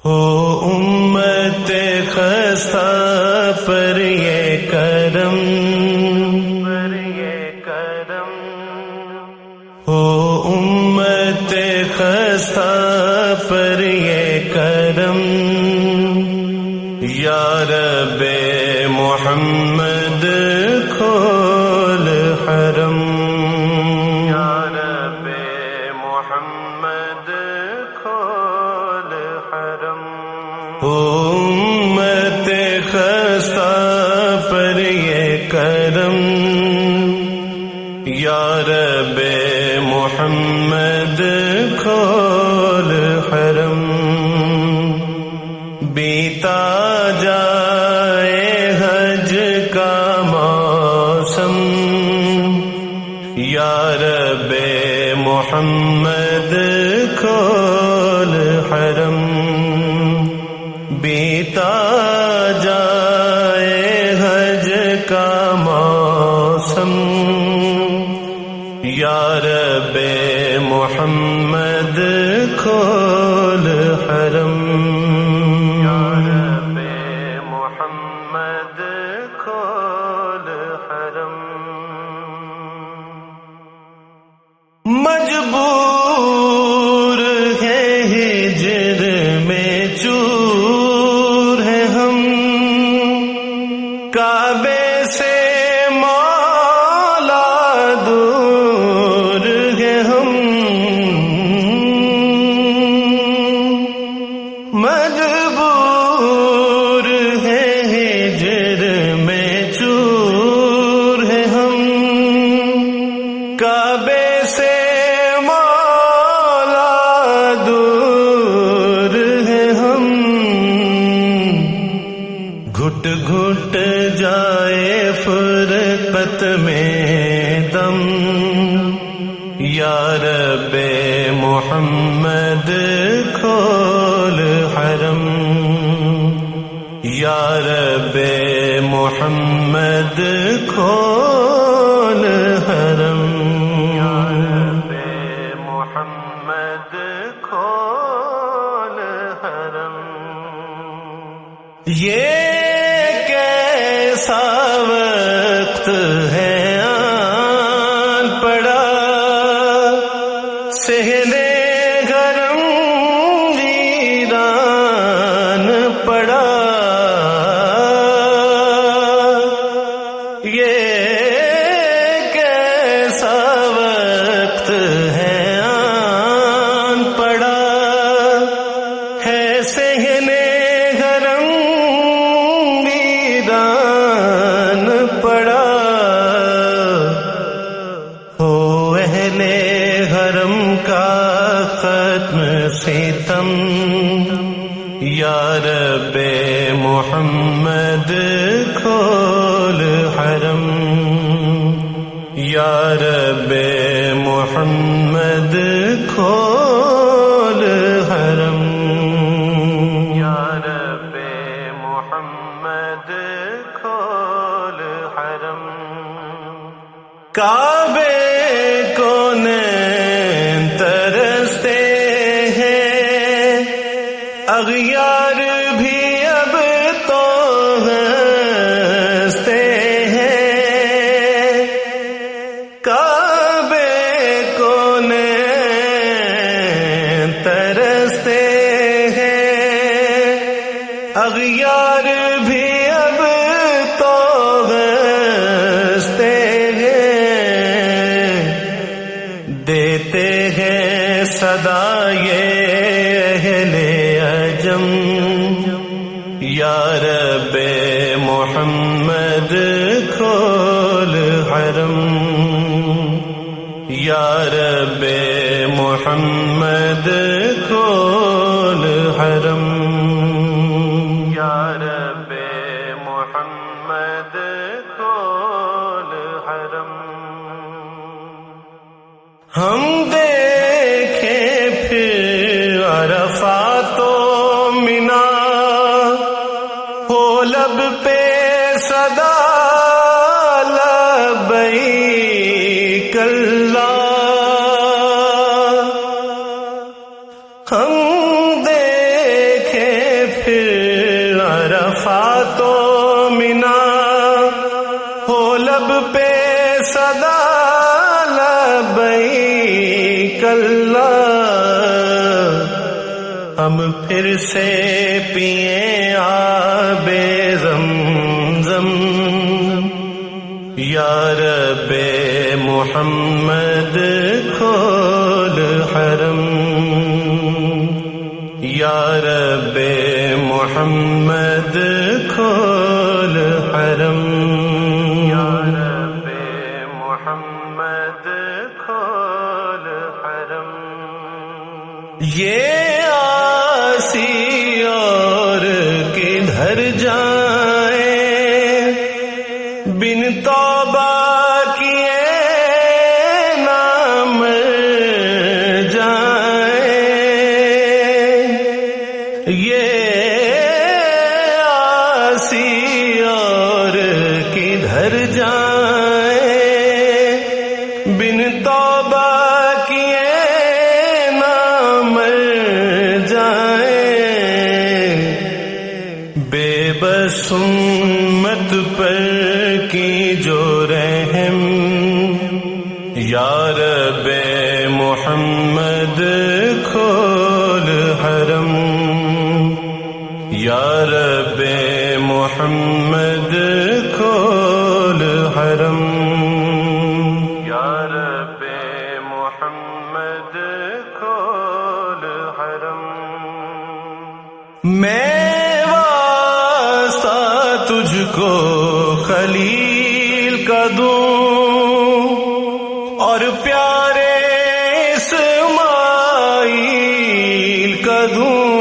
ہو امت خستہ پر یہ کرم، ہو امت خستہ پر یہ کرم، یا رب محمد کھول حرم، یا رب محمد کھول حرم، امت خستہ پر یہ کرم، یا رب محمد کھول حرم، بیتا جائے حج کا موسم، یا رب محمد کھول حرم، بیتا جائے حج کا موسم، یا رب محمد کھول حرم، یا رب محمد کھول حرم، مجبور ہے ہجر میں چور ہے ہم، کعبے سے مولا دور ہے ہم، مجبور ہے ہجر میں چور ہے ہم، کعبے سے گھٹ گھٹ جائے فرقت میں دم، یا رب محمد کھول حرم، یا رب محمد کھول حرم، یا رب محمد کھول حرم، یہ کیسا وقت ہے آن پڑا، صحنِ گرم ویران پڑا، یہ کیسا وقت ہے آن پڑا، ہے صحنِ گرم پڑا، ہو اہل حرم کا ختم ستم، یا رب محمد کھول حرم، یا رب محمد کھول حرم، یا رب محمد کھول حرم، کعبے کو نین ترستے ہیں، اغیار بھی اب تو ہنستے ہیں، کعبے کو نین ترستے ہیں، اغیار بھی اب تو ہنستے ہیں، دیتے ہیں صدا یہ اہل عجم، یا رب محمد کھول حرم، یا رب محمد کھول حرم، یا رب محمد کھول حرم، ہم دیکھیں پھر عرفات و منا، ہو لب پہ صدا لبیک اللہ، ہم دیکھیں صدا لبیک اللہ، ہم پھر سے پیئیں آب زمزم، یا رب محمد کھول حرم، یا رب محمد کھول حرم، یا رب محمد کھول حرم۔ یہ آسی اور کدھر جائیں، بن توبہ کیے نام جائیں، یہ آسی اور کدھر جائیں، بن توبہ کیے نام جائیں، بے بس امت پر کی جو رحم، یا رب محمد کھول حرم، یا رب محمد کھول حرم، یا رب محمد کھول حرم۔ میں واسطہ تجھ کو خلیل کا دوں، اور پیارے اسماعیل کا دوں،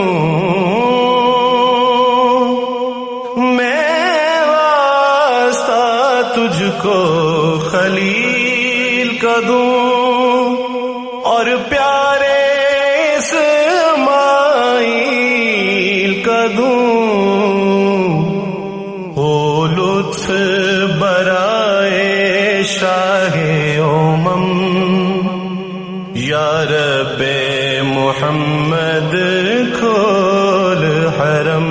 میں واسطہ تجھ کو خلیل کا دوں، اور پیارے اسماعیل کا دوں، ہو لطف برائے شاہ امم، یا رب محمد کھول حرم،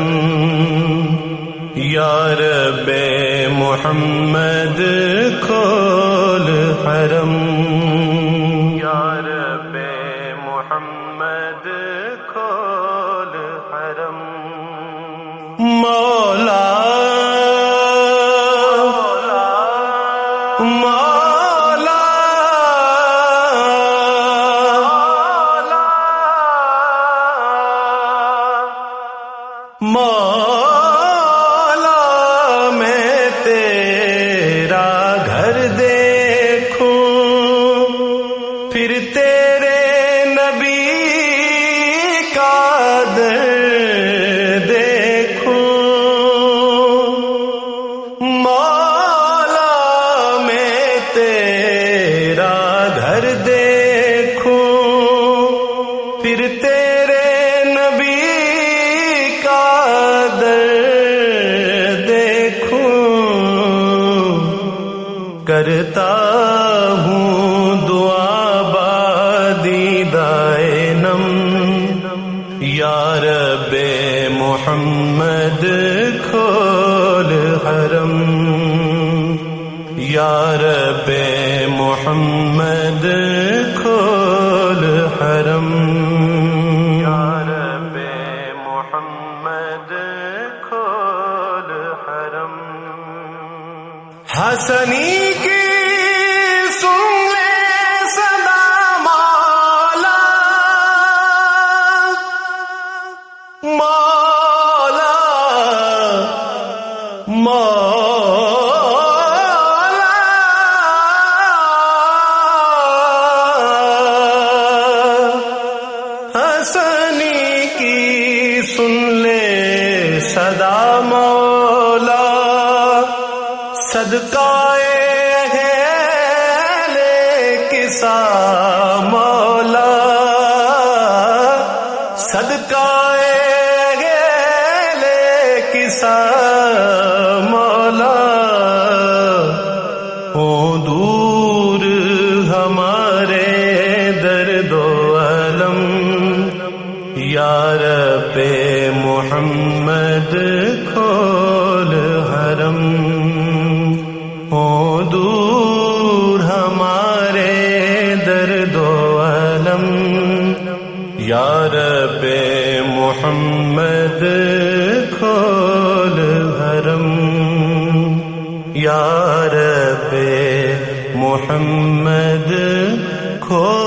یا رب محمد کھول حرم، یا رب محمد کھول حرم۔ مولا مولا میں تیرا گھر دیکھوں، پھر تیرے نبی کا در دیکھوں، مولا میں تیرا گھر دیکھوں، پھر تیرے نبی کرتا ہوں دعا بادیدائے نم، یا رب محمد کھول حرم، یا رب محمد کھول حرم، یا رب محمد کھول حرم۔ حسنی کی سن لے صدا مولا، مولا مولا، حسنی کی سن لے صدا مولا، صدقہ اہل کسا مولا، صدقہ اہل کسا مولا، ہو دور ہمارے درد و علم، یا رب محمد کھول حرم، ہو دور محمد کھول حرم، یا رب محمد کھول